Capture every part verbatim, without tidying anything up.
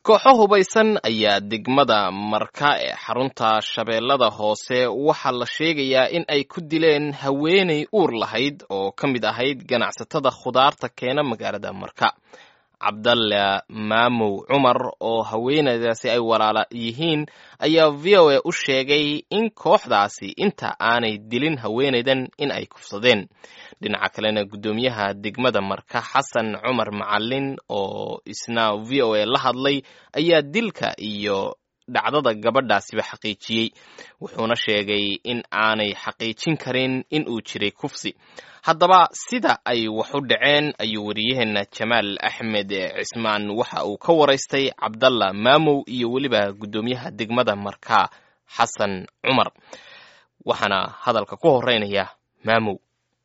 kooxo hubaysan ayaa degmada Marka ee xarunta Shabeellada Hoose waxaa la sheegayaa in ay ku dileen haweeney uur lahayd oo ka mid ahayd ganacsatada khudaarta keena magaalada Marka. Cabdalle Maamow Cumar oo haweeneydaasi ay walaala yihiin ayaa V O A u sheegay in kooxdaasi inta aanay dilin haweeneydan in ay kufsadeen. dhinaca kalena gudoomiyaha degmada Marka Xasan Cumar Macalin oo isna V O A la hadlay ayaa dilka iyo dhacdada gabadhaasiba xaqiijiyay, wuxuuna sheegay in aanay xaqiijin karin in uu jiray kufsi. haddaba sida ay wax u dhaceen ayuu wariyaheena Jamaal Axmed Cismaan waxa uu ka waraystay Cabdalle Maamow iyo weliba gudoomiyaha degmada Marka Xasan Cumar, waxaana hadalka ku horeynaya Maamow.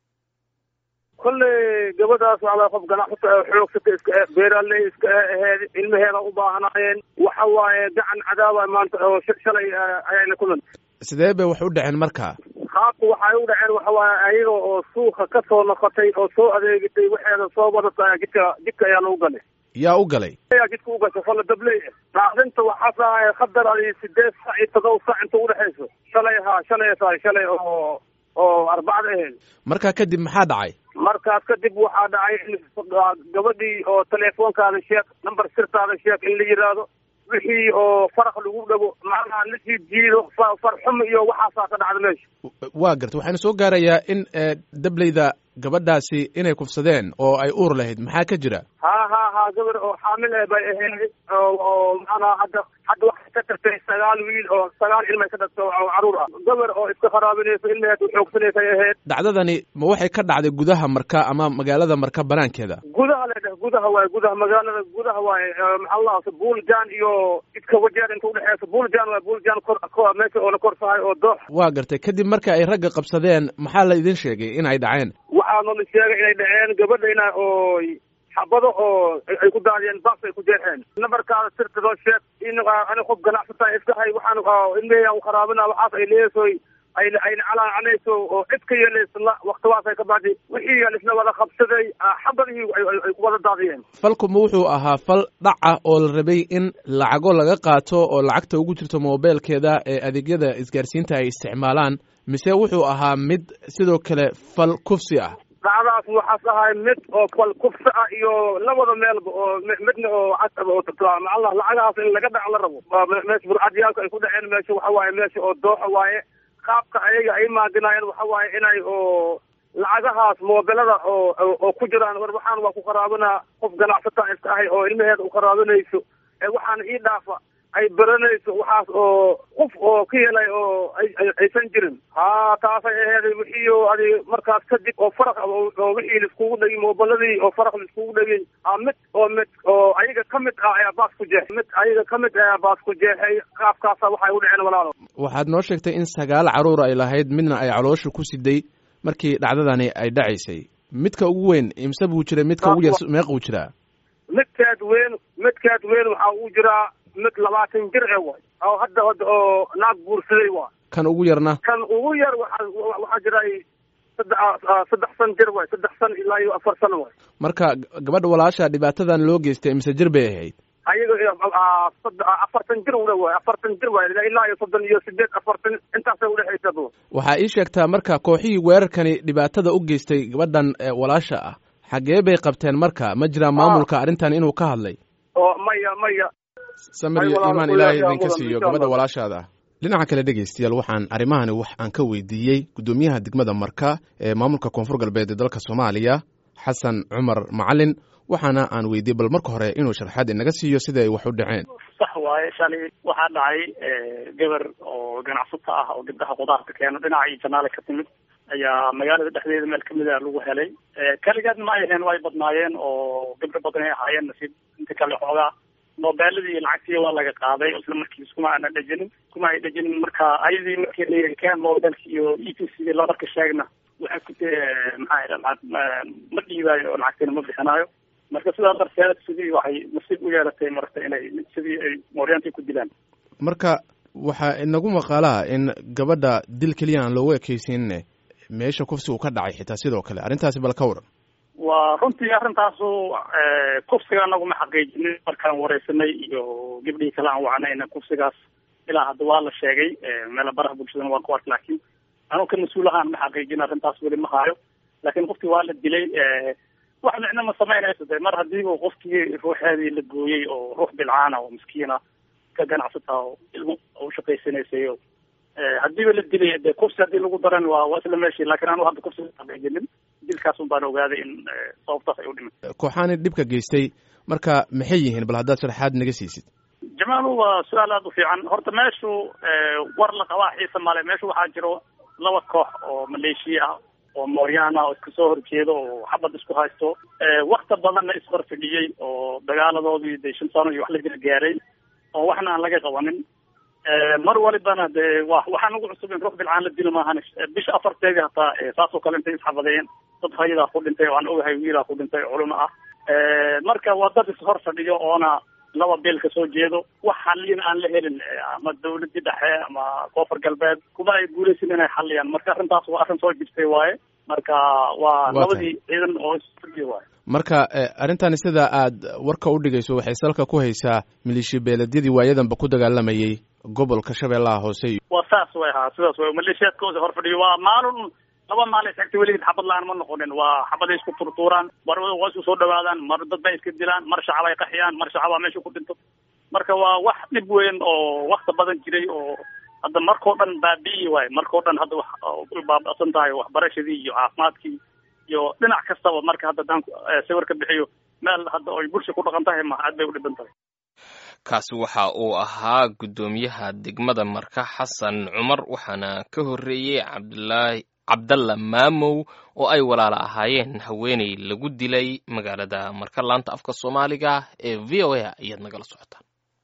كل جبداس على قف جناح حلوك ست بيرالي إسك هذه المهنة وباهناين وحواي دعن عداوة ما أنت شلي يعني كلن. سدابة وحود عن مركا. خاق وحيود عن وحواي أيرو سوق كسر نقطي أو سوق هذا جت وحنا صوبة جت جت يا نوجلي. يا أوجلي. يا جت أوجلي فلا دبلي. بعدين تو حصا خدر على سداس ساعة تضو ساعة تقول حيسو. شلي ها شلي صار شلي أو أو أربعة إهل. مركا كدب محاد عاي. markaas kadib waxaa dhacay in gabadhii oo teleefoonkaada sheeg number sirtaada sheeg in la yiraahdo wixii oo faraq lagu dhago macnaha la sii jiido farxum iyo waxaasaa ka dhacda meesha. waa garta waxaana soo gaarayaa in dableyda gabadhaasi inay kufsadeen oo ay uur lahayd, maxaa ka jira? ha ha ha gabar oo xaamil ah bay ahayd oo macnaha hadda hadda waxay ka tagtay sagaal wiil oo sagaal ilmo ka dhashay oo caruur ah. gabar oo iska kharaabinaysa ilmaheed u xoogsanaysa ahayd. dhacdadani ma waxay ka dhacday gudaha Marka ama magaalada Marka banaankeeda? gudaha leedahay gudaha waay gudaha magaalada gudaha waay maxaa buuljan iyo idka wajeer inta u dhaxaysa buuljan waa buuljan kor meesha oo la korsahay oo doox. waa gartay kadib marka ay ragga qabsadeen maxaa la idin sheegay in ay dhaceen? waxaana la sheegay inay dhaceen gabadha ina oo xabado oo ay ku daadiyeen baas ay ku jeexeen. nabarkaada sirta loo sheeg in ana qof ganacsata iska hay waxaan ilmeeyaa u kharaabina waxaas ay leeyahay ay ay calaa calayso oo cid ka yeelaysa waqtigaas ay ka baadi wixii aan isla wada qabsaday xabadihii ay ku wada daadiyeen. falku ma wuxuu ahaa fal dhaca oo la rabay in lacago laga qaato oo lacagta ugu jirto moobilkeeda ee adeegyada isgaarsiinta ay isticmaalaan, mise wuxuu ahaa mid sidoo kale fal kufsi ah? dhacdaas waxaas ahay mid oo fal kufsi ah iyo labada meelba oo midna oo casab oo tataa macallah lacagahaas in laga dhac la rabo meesha burcadiyaalka ay ku dhaceen meesha waxa waaye meesha oo dooxa waaye. qaabka ayaga ay maadinayeen waxa waaye inay oo lacagahaas moobilada oo oo ku jiraan war waxaan waa ku kharaabinaa qof ganacsata iska ahay oo ilmaheeda u kharaabinayso ee waxaan ii dhaafa ay baranayso waxaas oo qof oo ka helay oo aysan jirin. ha taasay aheeday wixii oo adi markaas kadib oo faraq oo wixii laiskugu dhagay moobiladii oo faraq laiskugu dhagay mid oo mid oo ayaga ka mid ah ayaa baas ku jeexay mid ayaga ka mid ayaa baas ku jeexay. qaabkaasa waxay u dhaceen walaalo. waxaad noo sheegtay in sagaal caruur ay lahayd, midna ay caloosha ku siday markii dhacdadani ay dhacaysay. midka ugu weyn imse buu jiray? midka ugu yar meeq uu jiraa? midkaad weyn midkaad weyn waxaa uu jiraa mid labaatan jir ee waay oo hadda hadda oo naag guursaday waa. kan ugu yarna? kan ugu yar waxaa waxaa jiray saddex saddex san jir waay saddex san ilaa iyo afar san waay. marka gabadha walaasha dhibaatadan loo geystay mise jir bay ahayd? ayaga afartan jir ula waay afartan jir waay ilaa iyo soddon iyo sideed afartan intaasay udhexaysa. waxaa ii sheegtaa marka kooxihii weerarkani dhibaatada u geystay gabadhan walaasha ah xaggee bay qabteen? marka ma jiraa maamulka arrintan inuu ka hadlay? oo maya maya samir iyo iimaan ilaahay idinka siiyo gabadha walaashaada ah. dhinaca kale dhegaystayaal, waxaan arrimahani wax aan ka weydiiyey gudoomiyaha degmada Marka ee maamulka koonfur galbeed ee dalka Soomaaliya Xasan Cumar Macalin, waxaana aan weydiiyey bal marka hore inuu sharxaad inaga siiyo sida ay wax u dhaceen. sax waaye shalay waxaa dhacay gabar oo ganacsato ah oo gabdhaha khudaarta keeno dhinaca janaale ka timid ayaa magaalada dhexdeeda meel kamid ah lagu helay. kaligeedna ma ay ahayn, way badnaayeen oo gabdho badan ay ahaayeen. nasiib inta kale xoogaa moobeeladii iyo lacagtii waa laga qaaday isla markiis kuma aana dhejinin kuma ay dhejinin marka ayadii markii la yiri keen moobeelka iyo e t c la marka sheegna waxay ku maxaa ila ma dhiibaayo lacagtina ma bixinaayo. marka sidaa darteed sidii waxay nasiib u yeelatay marka inay sidii ay mooryaantii ku dilaan. marka waxaa inagu maqaalaa in gabadha dil keliya aan loogu ekaysiinne meesha kufsi uu ka dhacay xitaa sidoo kale, arrintaasi bal ka waran. waa runtii arrintaasu kufsiga anagu ma xaqiijinin markaan wareysanay iyo gabdhihii kale aan wacnayna kufsigaas ilaa hadda waa la sheegay meela baraha bulshadana waan ku arkay laakiin anugu ka mas-uul ahaan ma xaqiijin arrintaas weli ma hayo laakiin qofkii waa la dilay wax micno ma samaynayso de mar hadiiba qofkii ruuxeedii la gooyey oo ruux bilcaana oo miskiina ka ganacsata oo ilmo u shaqaysanaysay oo hadiiba la dilay de kufsi hadii lagu daran waa waa isla meeshii laakiin anu hadda kufsi xaqiijinin dilkaas un baan ogaaday in sababtaas ay u dhimay kooxaani dhibka geystay marka maxay yihiin bal haddaad sharaxaad naga siisid jamaalu waa su-aal aada u fiican horta meeshu war la qabaa xiisa male meeshu waxaa jiro laba koox oo maleeshiya ah oo mooryaana oo iska soo horjeedo oo xabad isku haysto wakti badanna isqor fidhiyey oo dagaaladoodii de shan sano iyo wax la jira gaaray oo waxna aan laga qabanin mar walibana de wa waxaan ugu cusub in ruux bilcaan la dilo maahan bisha afarteedii hataa saasoo kale intay isxabadeen dad hayadaa ku dhintay oo aan ogahay wiilaa ku dhintay culimo ah marka waa dad ishor fadhiyo oona laba beel ka soo jeedo wax xaliyana aan la helin ama dawladii dhexe ama koonfur galbeed kuma ay guulaysin inay xaliyaan marka arrintaas waa arrin soo jirtay waaye marka waa labadii ciidan oo isfadhiyo waaye marka arrintan sida aad warka u dhigayso waxay salka ku haysaa maleeshiya beeledyadii waayadanba ku dagaalamayay gobolka shabeellaha hoose waa saas way ahaa sidaas way maleeshiyaadkooda hor fadhiyo waa maalin laba maalin tagtay weligid xabad la-aan ma noqonin waa xabaday isku turtuuraan mar waa isku soo dhawaadaan mar dad bay iska dilaan mar shacab ay qaxiyaan mar shacabaa meesha ku dhinto marka waa wax dhib weyn oo wakti badan jiray oo hadda markao dhan baabi'i waayo markao dhan hadda wax baaba'san tahay waxbarashadii iyo caafimaadkii iyo dhinac kastaba marka hadda haddaan sawir ka bixiyo meel hadda oy bulsha ku dhaqan tahay ma aad bay u dhiban tahay kaasi waxa uu ahaa guddoomiyaha degmada marka xasan cumar waxaana ka horreeyey cabdulaahi cabdalla maamow oo ay walaala ahaayeen haweeney lagu dilay magaalada marka laanta afka soomaaliga ee v o a ayaad nagala socotaan